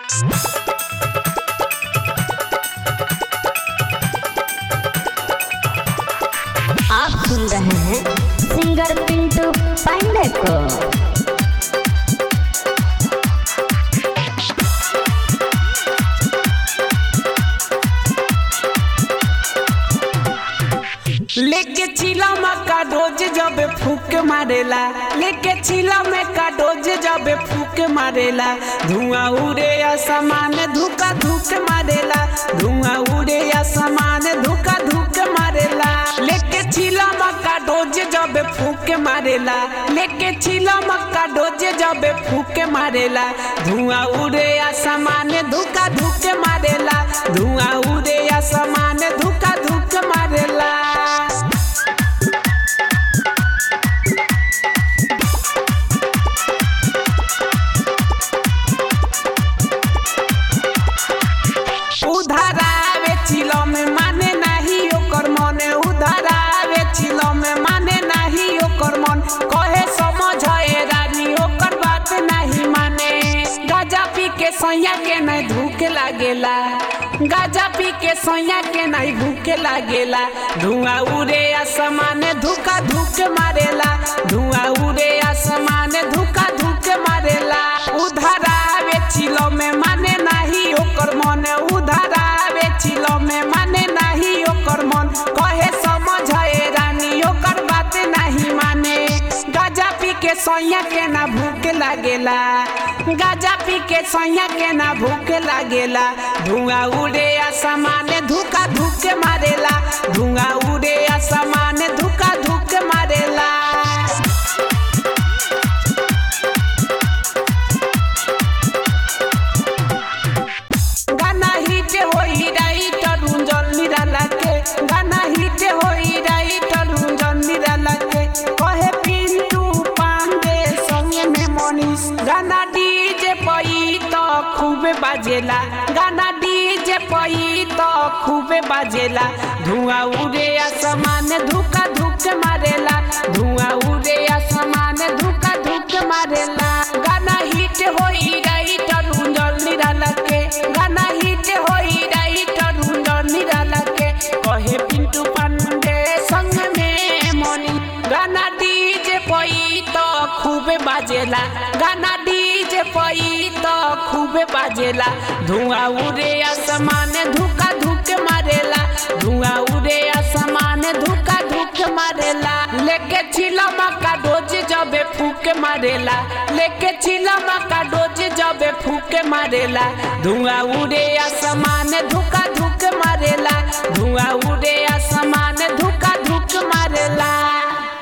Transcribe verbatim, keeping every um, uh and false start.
आप सुन रहे हैं सिंगर पिंटू पांडे को। लेके चिला में का डोज जब फूक मारेला, लेके चिला में का डोज जब फूक मारेला, धुआं उड़े आसमान धुका धुक मारेला, धुआं उड़े आसमान धुका धुक मारेला। लेके चिला में का डोज जब फूक मारेला, लेके चिला में का डोज जब फूक मारेला, धुआं उड़े आसमान धुका धुक मारेला, धुआं उड़े आसमान धुका धुक मारेला। उधारावे चिलो में माने नहीं ओकर मन, उधारावे चिलो में माने नहीं ओकर मन, कहे समझे रानी ओकर बात नहीं माने। गाजा पी के सैया के नहीं धूक लागेला, गाजा पी के सैया के नहीं भूख लागेला, धुआं उड़े आसमान धुका धुक मारेला, धुआं उड़े आसमान धुका धुक मारेला। उधारावे चिलो में माने नहीं ओकर मन, उधारावे चिलो में माने नहीं ओकर मन, कहे समझे रानी ओकर बात नहीं माने। गाजा पी के सैया के ना भूख लागेला, गाजा पी के सैया के ना भूख लागेला, धुआं उड़े आसमान धुका धुक मारेला, धुआं उड़े आसमान धुका धुक मारेला। गाना हिट होई राइटर रुंजन निराला के, गाना हिट होई राइटर रुंजन निराला के, कहे पिंटू पांडे संगे में मनीष। गाना डीजे पई तो खूबे बाजेला, गाना डीजे पई तो खूबे बाजेला, धुआं उड़े आसमान धुका धुक मारेला, धुआं उड़े आसमान धुका धुक मारेला। गाना हिट होई राइटर रुंजन निराला के, गाना हिट होई राइटर रुंजन निराला के, कहे पिंटू पांडे संग में मनी। गाना डीजे पई तो खूबे बाजेला, गाना डीजे पई तो खूबे बाजेला, धुआं उड़े आसमान धुका धुक मारेला, धुआं उड़े आसमान धुका धुक मारेला। लेके चिलमा का डोज जब फूक मारेला, लेके चिलमा का डोज जब फूक मारेला, धुआं उड़े आसमान धुका धुक मारेला, धुआं उड़े